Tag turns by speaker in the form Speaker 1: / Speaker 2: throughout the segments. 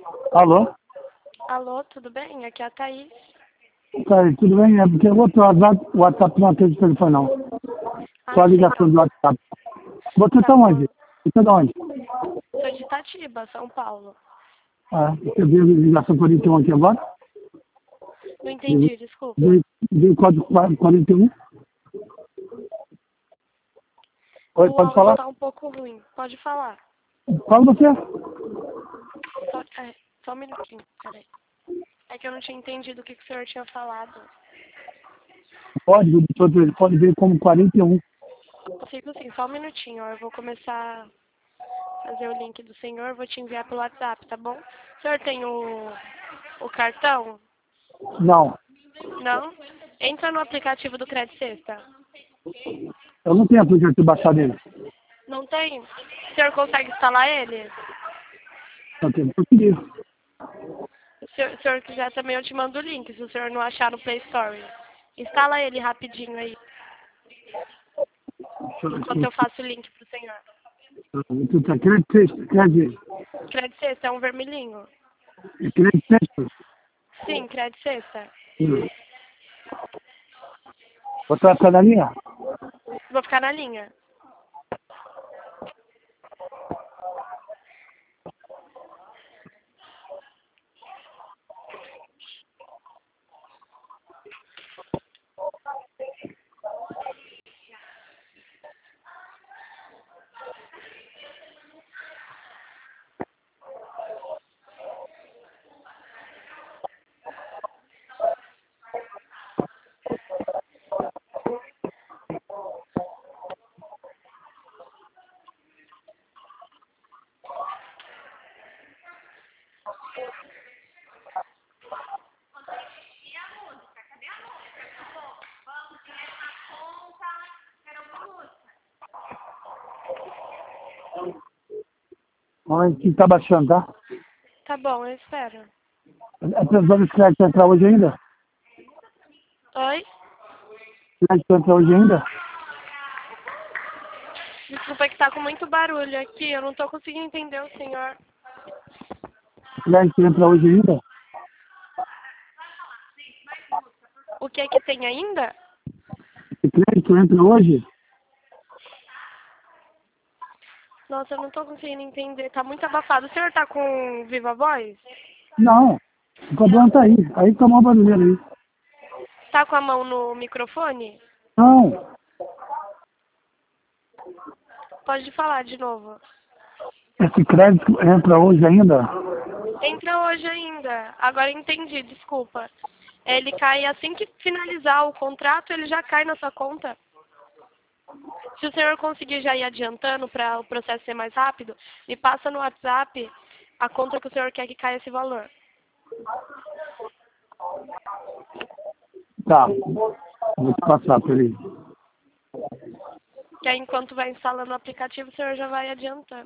Speaker 1: Alô?
Speaker 2: Alô, tudo bem? Aqui é a Thaís.
Speaker 1: Tá aí, tudo bem? É porque o outro WhatsApp não atende o telefone, não. Só
Speaker 2: Ah,
Speaker 1: a
Speaker 2: sim.
Speaker 1: ligação do WhatsApp. Você
Speaker 2: Tá
Speaker 1: está
Speaker 2: bom.
Speaker 1: onde? Você está onde?
Speaker 2: Sou de Itatiba, São Paulo.
Speaker 1: Ah, você viu a ligação 41 aqui agora?
Speaker 2: Não entendi, desculpa.
Speaker 1: Veio o código 41? Oi,
Speaker 2: O
Speaker 1: pode
Speaker 2: áudio
Speaker 1: falar?
Speaker 2: tá um pouco ruim. Pode falar.
Speaker 1: Fala você.
Speaker 2: Só um minutinho, peraí. É que eu não tinha entendido o que o senhor tinha falado.
Speaker 1: O código do seu telefone veio como 41.
Speaker 2: Consigo sim, só um minutinho. Ó. Eu vou começar a fazer o link do senhor, vou te enviar pelo WhatsApp, tá bom? O senhor tem o cartão?
Speaker 1: Não,
Speaker 2: Não? Entra no aplicativo do Credit Sexta.
Speaker 1: eu não tenho aplicativo baixado dele.
Speaker 2: Não tem? O senhor consegue instalar ele?
Speaker 1: Só tem português.
Speaker 2: Se o senhor quiser também eu te mando o link, se o senhor não achar no Play Store. Instala ele rapidinho aí, enquanto eu faço o link pro senhor.
Speaker 1: Tu tá crédito texto, crédito
Speaker 2: Credit Sexta é um vermelhinho.
Speaker 1: texto.
Speaker 2: Sim, Credit Sexta.
Speaker 1: Você vai ficar na linha?
Speaker 2: Vou ficar na linha.
Speaker 1: Olha, que tá baixando, tá?
Speaker 2: Tá bom, eu espero.
Speaker 1: A previsão desse crédito entrar hoje ainda?
Speaker 2: Oi?
Speaker 1: Crédito entra hoje ainda?
Speaker 2: Desculpa que tá com muito barulho aqui, eu não tô conseguindo entender o senhor.
Speaker 1: Crédito entra hoje ainda?
Speaker 2: O que é que tem ainda?
Speaker 1: Esse crédito entra hoje?
Speaker 2: Nossa, eu não tô conseguindo entender, tá muito abafado. O senhor tá com Viva Voz?
Speaker 1: Não. O problema tá aí. Aí tá uma barulheira aí.
Speaker 2: Tá com a mão no microfone?
Speaker 1: Não.
Speaker 2: Pode falar de novo.
Speaker 1: Esse crédito entra hoje ainda?
Speaker 2: Entra hoje ainda. Agora entendi, desculpa. Ele cai assim que finalizar o contrato, ele já cai na sua conta. Se o senhor conseguir já ir adiantando para o processo ser mais rápido, me passa no WhatsApp a conta que o senhor quer que caia esse valor.
Speaker 1: Tá. Vou te passar, peraí.
Speaker 2: Que aí enquanto vai instalando o aplicativo, o senhor já vai adiantando.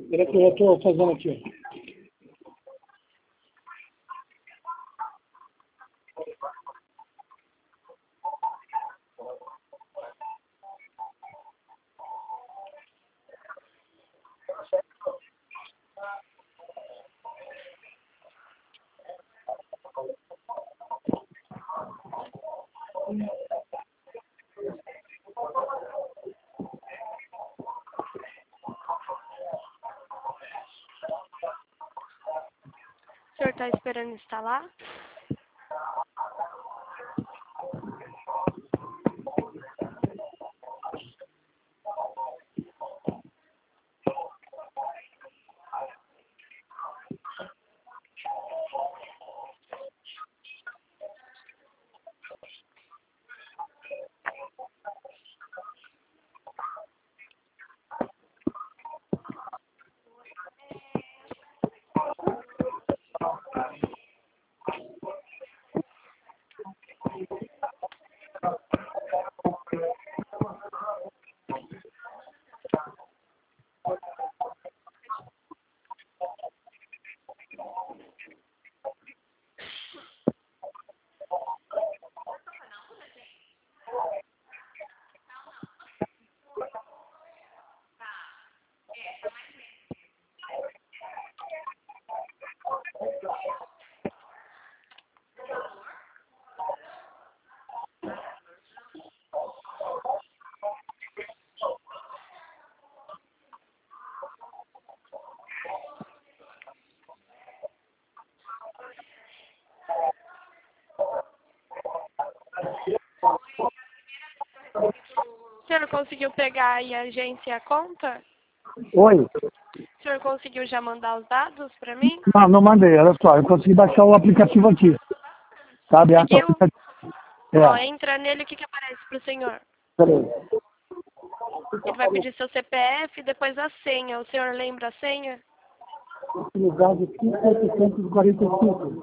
Speaker 1: Peraí que eu estou fazendo aqui.
Speaker 2: O senhor está esperando instalar? O senhor conseguiu pegar aí a agência e a conta?
Speaker 1: Oi?
Speaker 2: O senhor conseguiu já mandar os dados para mim?
Speaker 1: Não, não mandei, olha só, eu consegui baixar o aplicativo aqui. Sabe? Essa
Speaker 2: Seguiu?
Speaker 1: aplicativo.
Speaker 2: Ó,
Speaker 1: É,
Speaker 2: entra nele, o que aparece para o senhor?
Speaker 1: peraí.
Speaker 2: Ele vai pedir seu CPF e depois a senha. O senhor lembra a senha?
Speaker 1: Utilizado 5.845.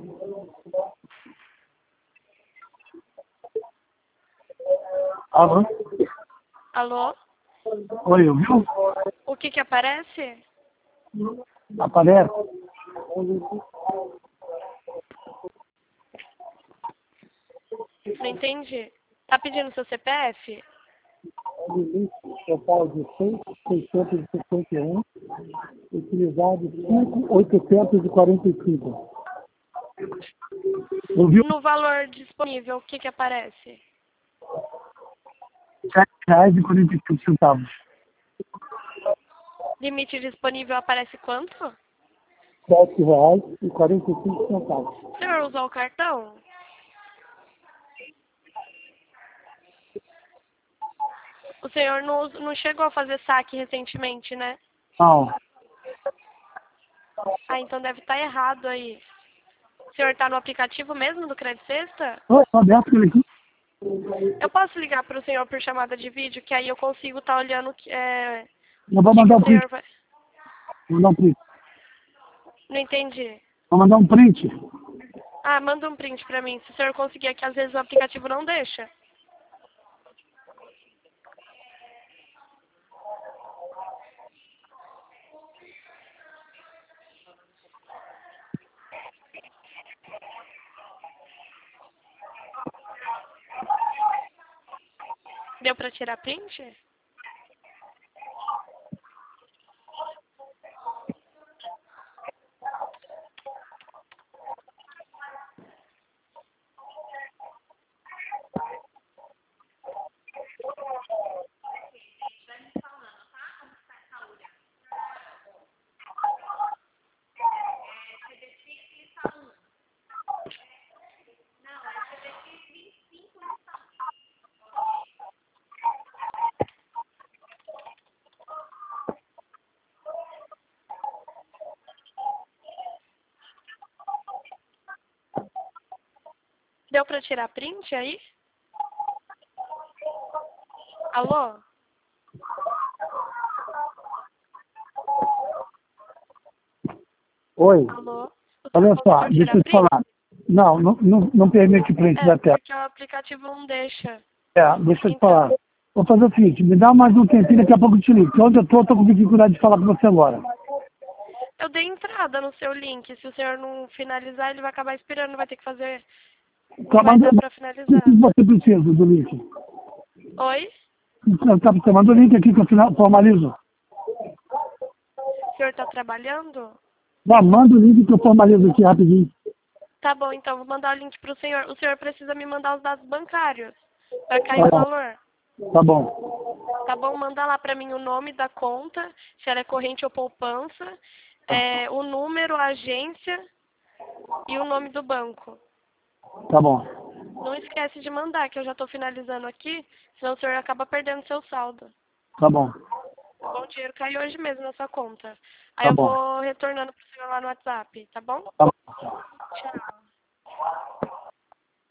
Speaker 1: Alô?
Speaker 2: Alô?
Speaker 1: Oi, ouviu?
Speaker 2: O que aparece?
Speaker 1: Aparece.
Speaker 2: Não entendi. Tá pedindo seu CPF?
Speaker 1: Limite total de 6.651, utilizado 5.845. Ouviu?
Speaker 2: No valor disponível, o que aparece?
Speaker 1: R$7,45.
Speaker 2: Limite disponível aparece quanto?
Speaker 1: R$7,45.
Speaker 2: O senhor usou o cartão? O senhor não chegou a fazer saque recentemente, né?
Speaker 1: Não.
Speaker 2: Ah, então deve estar errado aí. O senhor está no aplicativo mesmo do Crédito Sexta?
Speaker 1: Oi, tô aberto ele aqui.
Speaker 2: Eu posso ligar para o senhor por chamada de vídeo, que aí eu consigo estar olhando
Speaker 1: Eu vou
Speaker 2: o
Speaker 1: mandar
Speaker 2: que
Speaker 1: um
Speaker 2: o
Speaker 1: print.
Speaker 2: senhor vai...
Speaker 1: Vou mandar um print.
Speaker 2: Não entendi.
Speaker 1: Vou mandar um print.
Speaker 2: Ah, manda um print para mim. Se o senhor conseguir aqui, às vezes o aplicativo não deixa. Deu para tirar print? Deu para tirar print aí? Alô?
Speaker 1: Oi.
Speaker 2: Alô?
Speaker 1: Olha só,
Speaker 2: Conseguiu
Speaker 1: deixa
Speaker 2: tirar
Speaker 1: eu te
Speaker 2: print?
Speaker 1: falar. Não permite print da tela.
Speaker 2: Porque o aplicativo não deixa.
Speaker 1: É, deixa eu te
Speaker 2: Então,
Speaker 1: falar. Vou fazer o seguinte, me dá mais um tempinho, daqui a pouco eu te ligo. Porque onde eu tô com dificuldade de falar com você agora.
Speaker 2: Eu dei entrada no seu link. Se o senhor não finalizar, ele vai acabar esperando, vai ter que fazer. Não vai dar para finalizar.
Speaker 1: O que você precisa do link?
Speaker 2: Oi?
Speaker 1: Você manda o link aqui que eu formalizo.
Speaker 2: O senhor está trabalhando?
Speaker 1: Não, manda o link que eu formalizo aqui rapidinho.
Speaker 2: Tá bom, então vou mandar o link para o senhor. O senhor precisa me mandar os dados bancários para cair o valor.
Speaker 1: Tá bom.
Speaker 2: Tá bom? Manda lá para mim o nome da conta, se ela é corrente ou poupança, o número, a agência e o nome do banco.
Speaker 1: Tá bom.
Speaker 2: Não esquece de mandar, que eu já estou finalizando aqui, senão o senhor acaba perdendo seu saldo.
Speaker 1: Tá bom.
Speaker 2: Tá bom? O dinheiro cai hoje mesmo na sua conta. Aí
Speaker 1: Tá
Speaker 2: eu
Speaker 1: bom.
Speaker 2: vou retornando pro senhor lá no WhatsApp, tá bom?
Speaker 1: Tá bom.